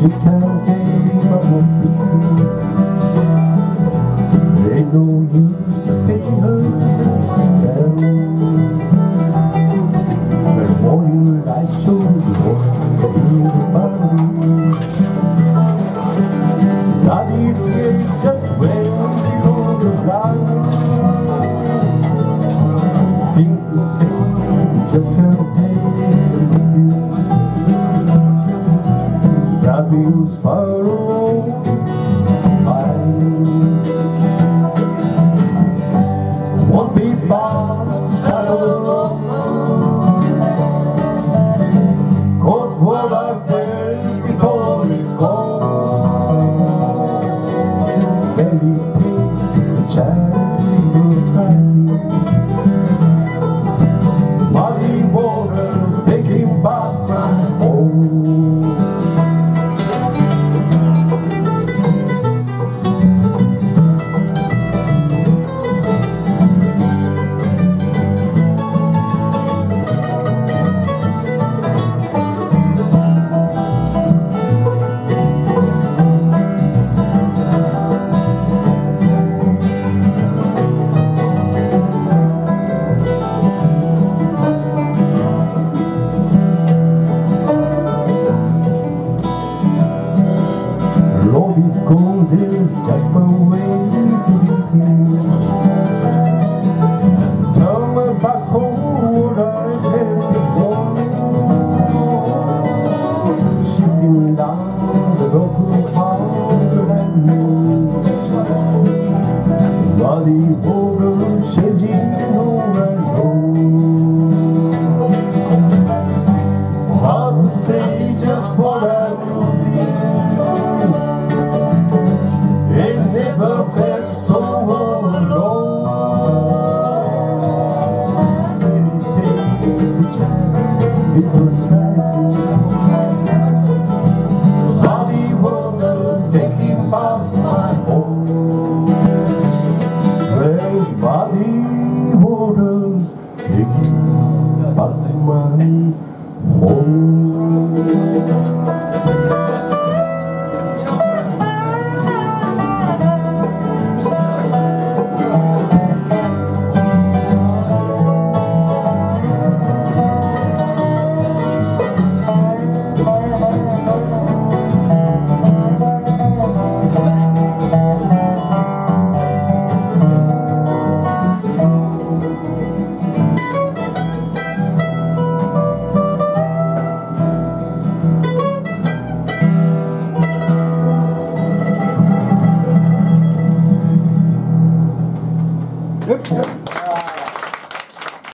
She can't give up on me. There ain't no use to stay her stand. When morning light shows what in the body. Daddy's here just when you're the ground. Thing to say, just can't pay with you. Daddy's far away. Won't be bound alone. 'Cause what I've heard before is gone. Maybe the child was rising. Muddy waters taking back my home. Love is cold, there's just one way to be here. Turn my back home what I had before. Shifting down the local path and bloody water changing over and over. Hard to say just what I'm losing. It never felt so alone. When it takes the child, it was rising. Bloody water taking back my home. Well, bloody waters taking back my home.